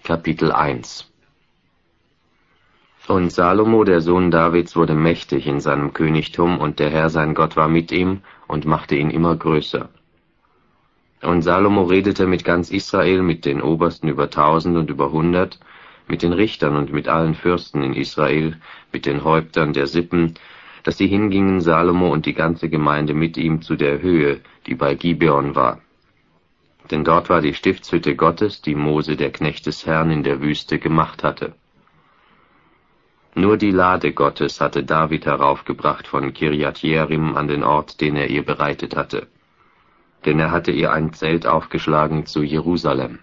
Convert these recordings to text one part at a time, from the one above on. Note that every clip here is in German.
Kapitel 1. Und Salomo, der Sohn Davids, wurde mächtig in seinem Königtum, und der Herr sein Gott war mit ihm und machte ihn immer größer. Und Salomo redete mit ganz Israel, mit den Obersten über 1000 und über 100, mit den Richtern und mit allen Fürsten in Israel, mit den Häuptern der Sippen, dass sie hingingen, Salomo und die ganze Gemeinde mit ihm, zu der Höhe, die bei Gibeon war. Denn dort war die Stiftshütte Gottes, die Mose, der Knecht des Herrn, in der Wüste gemacht hatte. Nur die Lade Gottes hatte David heraufgebracht von Kirjat Jearim an den Ort, den er ihr bereitet hatte. Denn er hatte ihr ein Zelt aufgeschlagen zu Jerusalem.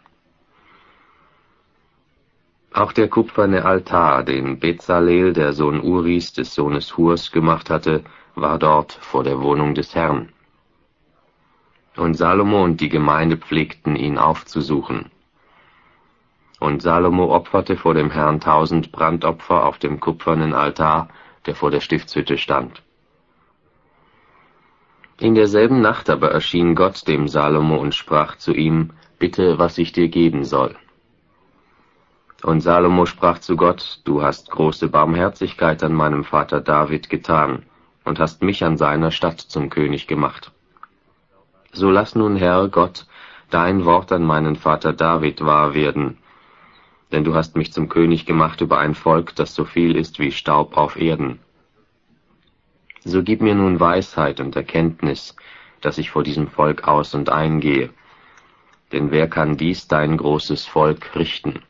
Auch der kupferne Altar, den Bezalel, der Sohn Uris, des Sohnes Hurs, gemacht hatte, war dort vor der Wohnung des Herrn. Und Salomo und die Gemeinde pflegten ihn aufzusuchen. Und Salomo opferte vor dem Herrn 1000 Brandopfer auf dem kupfernen Altar, der vor der Stiftshütte stand. In derselben Nacht aber erschien Gott dem Salomo und sprach zu ihm: Bitte, was ich dir geben soll. Und Salomo sprach zu Gott: Du hast große Barmherzigkeit an meinem Vater David getan und hast mich an seiner Statt zum König gemacht. So lass nun, Herr Gott, dein Wort an meinen Vater David wahr werden, denn du hast mich zum König gemacht über ein Volk, das so viel ist wie Staub auf Erden. So gib mir nun Weisheit und Erkenntnis, dass ich vor diesem Volk aus und eingehe. Denn wer kann dies, dein großes Volk, richten?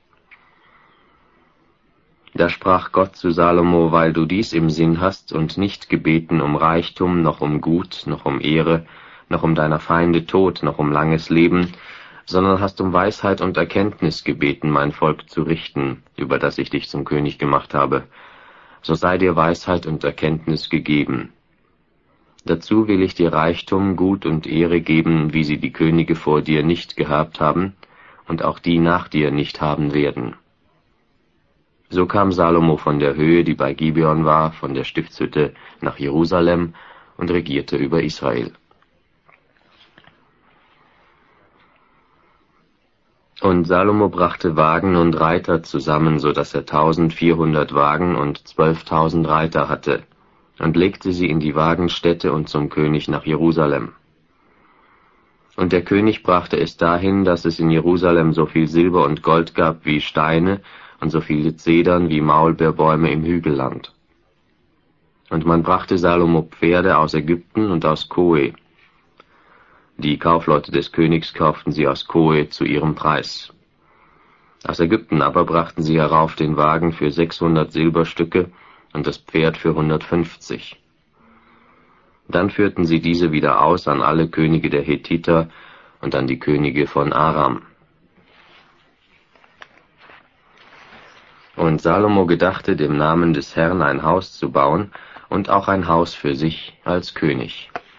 Da sprach Gott zu Salomo: Weil du dies im Sinn hast und nicht gebeten um Reichtum, noch um Gut, noch um Ehre, noch um deiner Feinde Tod, noch um langes Leben, sondern hast um Weisheit und Erkenntnis gebeten, mein Volk zu richten, über das ich dich zum König gemacht habe, so sei dir Weisheit und Erkenntnis gegeben. Dazu will ich dir Reichtum, Gut und Ehre geben, wie sie die Könige vor dir nicht gehabt haben und auch die nach dir nicht haben werden. So kam Salomo von der Höhe, die bei Gibeon war, von der Stiftshütte nach Jerusalem und regierte über Israel. Und Salomo brachte Wagen und Reiter zusammen, so dass er 1400 Wagen und 12.000 Reiter hatte, und legte sie in die Wagenstätte und zum König nach Jerusalem. Und der König brachte es dahin, dass es in Jerusalem so viel Silber und Gold gab wie Steine und so viele Zedern wie Maulbeerbäume im Hügelland. Und man brachte Salomo Pferde aus Ägypten und aus Koe. Die Kaufleute des Königs kauften sie aus Koe zu ihrem Preis. Aus Ägypten aber brachten sie herauf den Wagen für 600 Silberstücke und das Pferd für 150. Dann führten sie diese wieder aus an alle Könige der Hethiter und an die Könige von Aram. Und Salomo gedachte, dem Namen des Herrn ein Haus zu bauen und auch ein Haus für sich als König.